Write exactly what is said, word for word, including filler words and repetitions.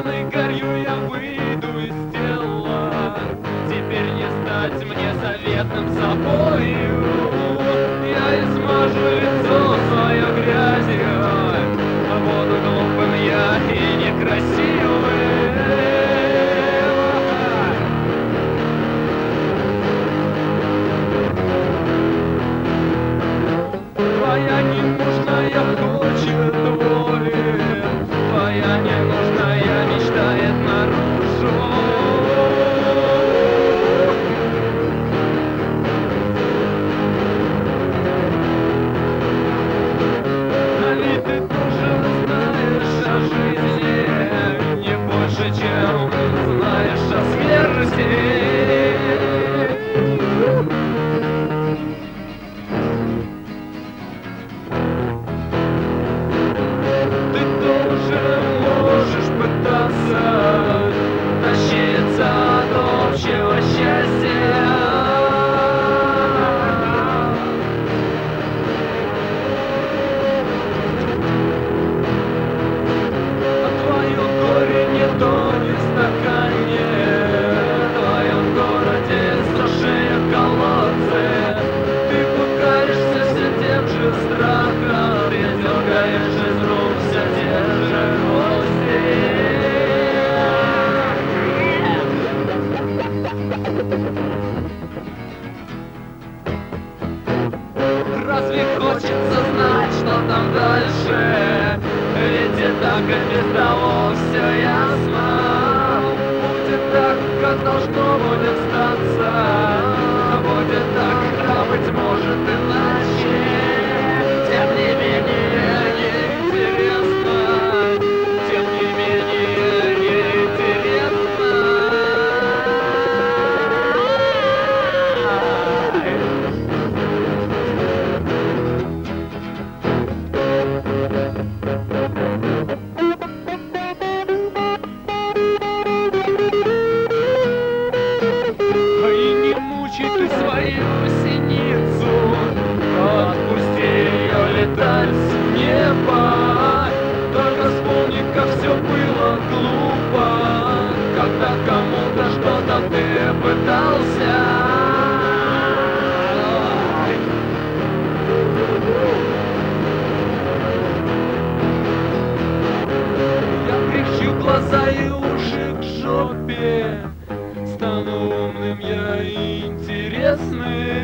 Зеленой горью я выйду из тела. Теперь не стать мне заветным собою. Я измажу лицо свое грязью, буду глупым я и некрасивым. Твоя ненужная хочет воли, твоя ненужная мечтает наружу. А ведь ты тоже знаешь о жизни не больше, чем знаешь о смерти. Тащиться от общего счастья. А твое горе не тонет в стакане, в твоем городе сушие колодцы. Ты пугаешься все тем же страхом, ты дергаешь из рук все те же гвозди. Разве хочется знать, что там дальше? Ведь и так и без того все ясно. Будет так, как должно будет статься. Будет так, а быть может иначе. Тем не менее, неинтересно. Тем не менее, неинтересно. И не мучай ты свою синицу, отпусти ее летать с неба. Только вспомни, как все было глупо, когда кому-то что-то ты пытался. Я прищу глаза и уши к жопе, стану умным я и интересным.